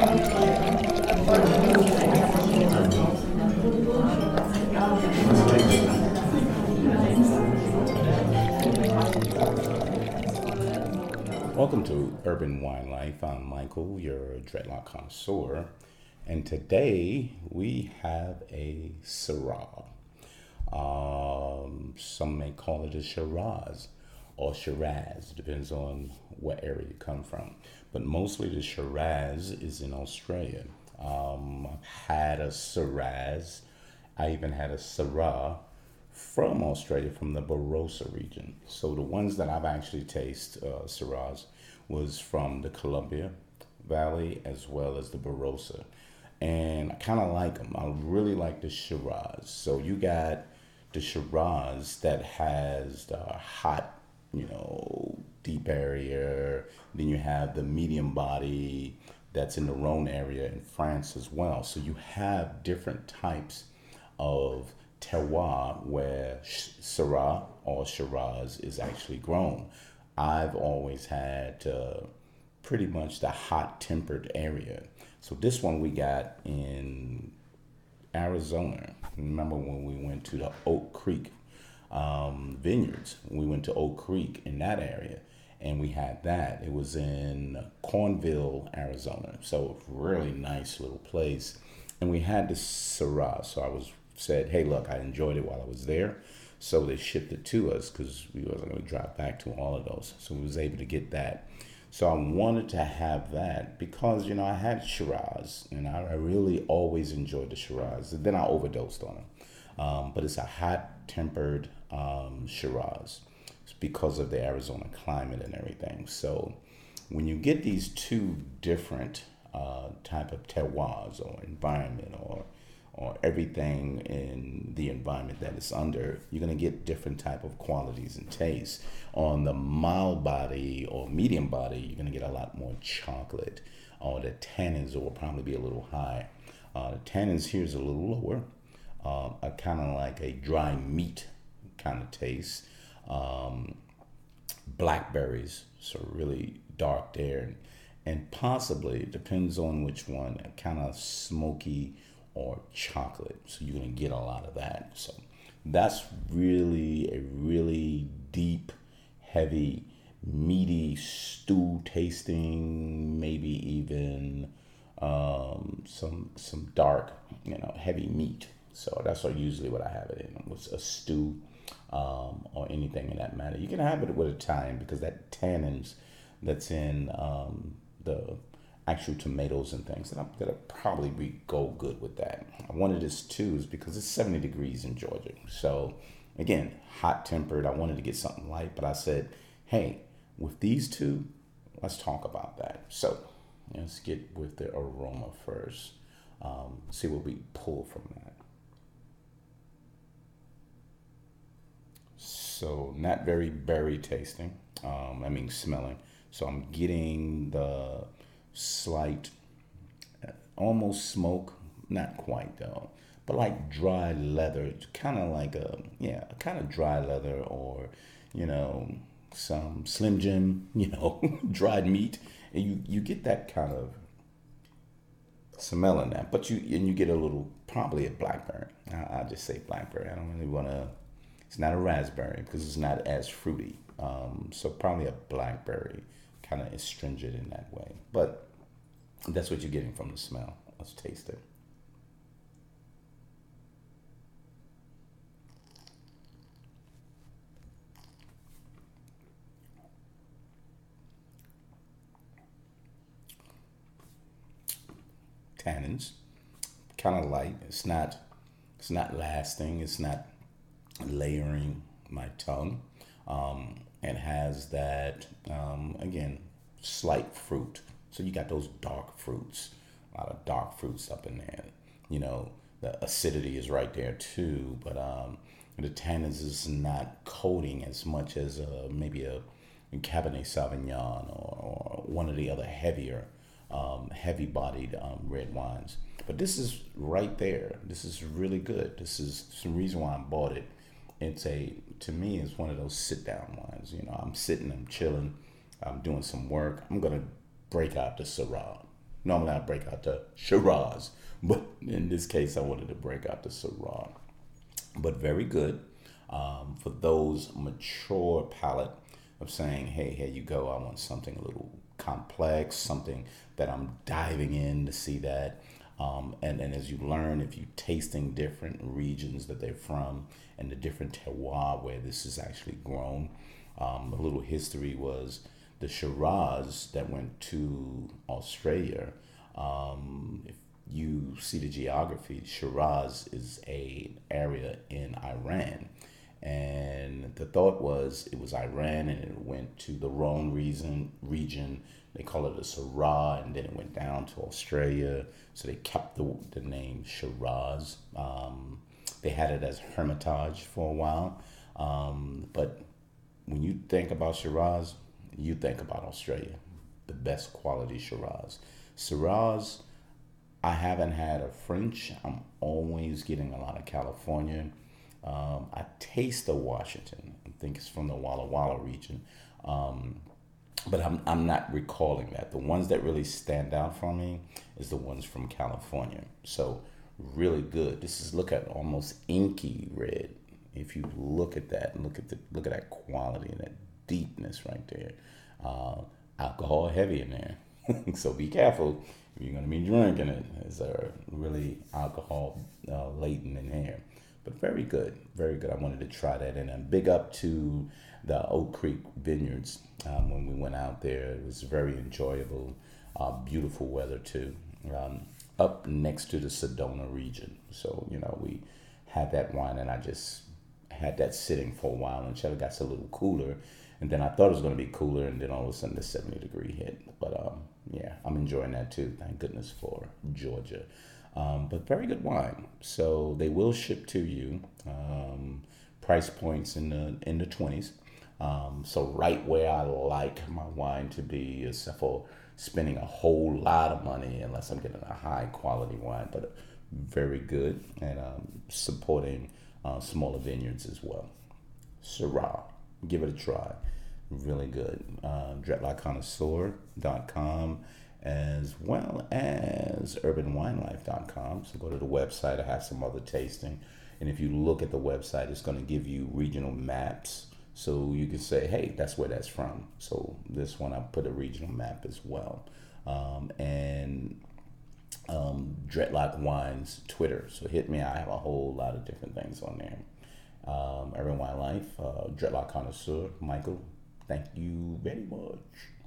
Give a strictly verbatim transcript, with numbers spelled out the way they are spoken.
Welcome to Urban Wine Life. I'm Michael, your dreadlock connoisseur, and today we have a Syrah. Um, some may call it a Shiraz or Shiraz, depends on what area you come from. But mostly the Shiraz is in Australia. Um, I've had a Shiraz. I even had a Syrah from Australia, from the Barossa region. So the ones that I've actually tasted, uh, Syrahs, was from the Columbia Valley as well as the Barossa. And I kind of like them. I really like the Shiraz. So you got the Shiraz that has the hot, you know, deep area. Then you have the medium body that's in the Rhone area in France as well. So you have different types of terroir where Syrah or Shiraz is actually grown. I've always had uh, pretty much the hot tempered area. So this one we got in Arizona. Remember when we went to the Oak Creek um, vineyards? We went to Oak Creek in that area and we had that. It was in Cornville, Arizona. So really nice little place. And we had the Syrah. So I was said, hey, look, I enjoyed it while I was there. So they shipped it to us because we wasn't going to drive back to all of those. So we was able to get that. So I wanted to have that because, you know, I had Shiraz and I, I really always enjoyed the Shiraz. And then I overdosed on them. Um, but it's a hot tempered um, Shiraz. It's because of the Arizona climate and everything. So when you get these two different uh, type of terroirs or environment or or everything in the environment that it's under, you're going to get different type of qualities and tastes. On the mild body or medium body, you're going to get a lot more chocolate. Or the tannins will probably be a little high. Uh, the tannins here is a little lower. Uh, a kind of like a dry meat kind of taste. Um, blackberries, so really dark there. And possibly, it depends on which one, a kind of smoky or chocolate. So you're going to get a lot of that. So that's really a really deep, heavy, meaty stew tasting, maybe even um, some some dark, you know, heavy meat. So that's what usually what I have it in, was a stew um, or anything in that matter. You can have it with Italian because that tannins that's in um, the actual tomatoes and things that I'm, that'll probably be go good with that. I wanted this too is because it's seventy degrees in Georgia. So again, hot tempered. I wanted to get something light, but I said, hey, with these two, let's talk about that. So let's get with the aroma first. Um, see what we pull from that. So not very berry tasting. Um, I mean smelling. So I'm getting the slight, almost smoke, not quite though, but like dry leather, kind of like a, yeah, kind of dry leather or, you know, some Slim Jim, you know, dried meat. And you, you get that kind of smell in that, but you, and you get a little, probably a blackberry. I, I'll just say blackberry. I don't really want to, it's not a raspberry because it's not as fruity. Um, so probably a blackberry, kind of astringent in that way. But that's what you're getting from the smell. Let's taste it. Tannins, kind of light. It's not, it's not lasting. It's not layering my tongue. Um, it has that, um, again, slight fruit. So you got those dark fruits, a lot of dark fruits up in there. You know, the acidity is right there too, but um, the tannins is not coating as much as uh, maybe a, a Cabernet Sauvignon or, or one of the other heavier, um, heavy-bodied um, red wines. But this is right there. This is really good. This is some reason why I bought it. It's a, to me, it's one of those sit-down wines. You know, I'm sitting, I'm chilling, I'm doing some work. I'm gonna break out the Syrah. Normally I break out the Shiraz, but in this case I wanted to break out the Syrah. But very good um, for those mature palate of saying, hey, here you go. I want something a little complex, something that I'm diving in to see that. Um, and, and as you learn, if you're tasting different regions that they're from and the different terroir where this is actually grown, um, a little history was the Shiraz that went to Australia. Um, if you see the geography, Shiraz is a area in Iran. And the thought was it was Iran and it went to the Rhone region, region. They call it a Syrah, and then it went down to Australia. So they kept the, the name Shiraz. Um, they had it as Hermitage for a while. Um, but when you think about Shiraz, you think about Australia, the best quality Shiraz. Syrahs, I haven't had a French. I'm always getting a lot of California. Um, I taste the Washington. I think it's from the Walla Walla region. Um, but I'm, I'm not recalling that. The ones that really stand out for me is the ones from California. So really good. This is, look at almost inky red. If you look at that and look at the look at that quality and that deepness right there. Uh, alcohol heavy in there. So be careful if you're going to be drinking it. It's uh, really alcohol uh, laden in here. But very good, very good. I wanted to try that. And a big up to the Oak Creek Vineyards um, when we went out there. It was very enjoyable, uh, beautiful weather too. Um, up next to the Sedona region. So, you know, we had that wine and I just had that sitting for a while until it got a little cooler. And then I thought it was going to be cooler, and then all of a sudden the seventy degree hit. But um, yeah, I'm enjoying that too. Thank goodness for Georgia. Um, but very good wine. So they will ship to you. Um, price points in the in the twenties. Um, so right where I like my wine to be is for spending a whole lot of money, unless I'm getting a high quality wine, but very good, and um, supporting uh, smaller vineyards as well. Syrah, give it a try. Really good. Uh, dreadlock connoisseur dot com as well as urban wine life dot com. So go to the website. I have some other tasting. And if you look at the website, it's going to give you regional maps. So you can say, hey, that's where that's from. So this one, I put a regional map as well. Um, and um, Dreadlock Wines Twitter. So hit me. I have a whole lot of different things on there. Um, Urban Wine Life, uh, Dreadlock Connoisseur, Michael. Thank you very much.